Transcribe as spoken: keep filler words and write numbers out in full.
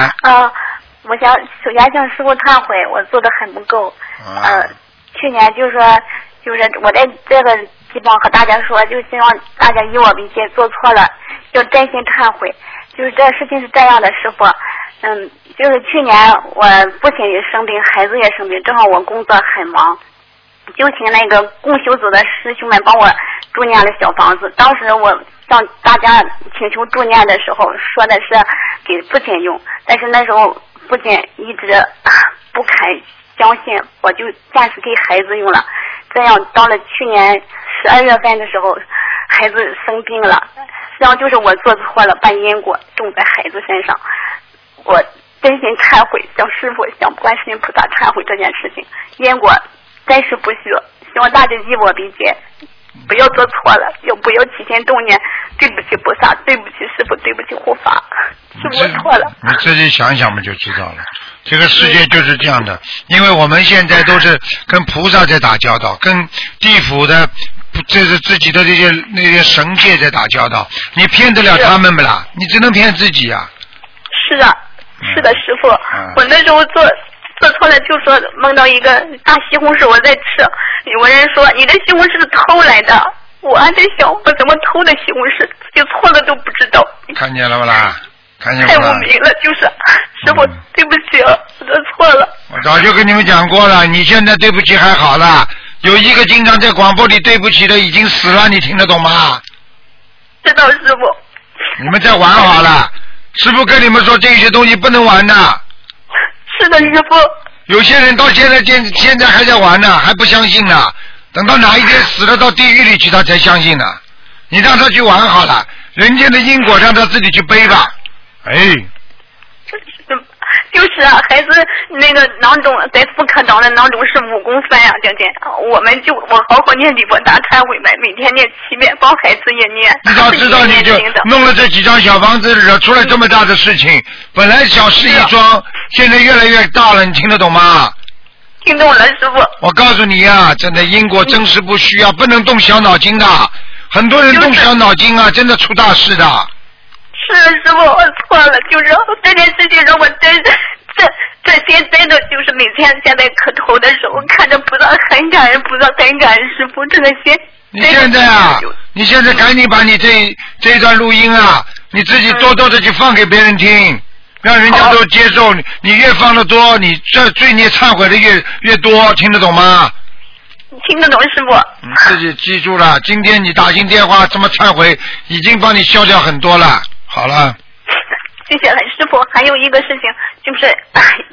呃，我想首先向师傅忏悔，我做的很不够。 啊、 呃，去年就是说，就是我在这个地方和大家说，就希望大家以我为戒，做错了要真心忏悔。就是这事情是这样的，师傅，嗯，就是去年我父亲也生病，孩子也生病，正好我工作很忙，就请那个共修组的师兄们帮我助念了小房子。当时我向大家请求助念的时候，说的是给父亲用，但是那时候父亲一直不肯相信，我就暂时给孩子用了。这样到了去年十二月份的时候，孩子生病了，实际上就是我做错了，把因果种在孩子身上。我真心忏悔，向师父、向观世音菩萨忏悔这件事情，因果真是不虚，希望大家以我为戒，不要做错了，要不要起心动念，对不起菩萨，对不起师父，对不起护法，是我错了。 你自己想想嘛，就知道了。这个世界就是这样的，因为我们现在都是跟菩萨在打交道，跟地府的这是自己的这些那些神界在打交道，你骗得了他们不啦？你只能骗自己啊。 是的，是的，师父，嗯、我那时候做做错了，就说梦到一个大西红柿，我在吃，有个人说你的西红柿是偷来的，我还在想我怎么偷的西红柿，自己错了都不知道。 看见了不啦？看见太无名了，就是师父、嗯、对不起，我做错了。 我早就跟你们讲过了，你现在对不起还好了，有一个经常在广播里对不起的已经死了，你听得懂吗？ 知道师父。 你们在玩好了，师父跟你们说这些东西不能玩的。 是的，师父。 有些人到现在现现在还在玩呢，还不相信呢，等到哪一天死了到地狱里去他才相信呢。你让他去玩好了，人间的因果让他自己去背吧。哎， 就是啊，孩子那个囊肿在妇科长的囊肿是五公分啊，姐姐，我们就我好好念礼佛大忏悔文，每天念七遍，帮孩子也念。 你早知道你就弄了这几张小房子，惹出了这么大的事情。本来小事一桩，现在越来越大了，你听得懂吗？ 听懂了，师傅。 我告诉你啊，真的因果真实不虚啊，不能动小脑筋的。很多人动小脑筋啊，真的出大事的。 是师傅，我错了，就是这件事情让我真是这这心真的就是每天现在磕头的时候看着菩萨很感恩，菩萨很感恩师傅，这个心。 你现在啊，你现在赶紧把你这这一段录音啊，你自己多多的去放给别人听，嗯、让人家都接受。你你越放的多，你这罪孽忏悔的越越多，听得懂吗？ 听得懂，师傅。 你自己记住了，今天你打进电话这么忏悔，已经帮你消掉很多了。好了， 谢谢了，师傅。还有一个事情，就是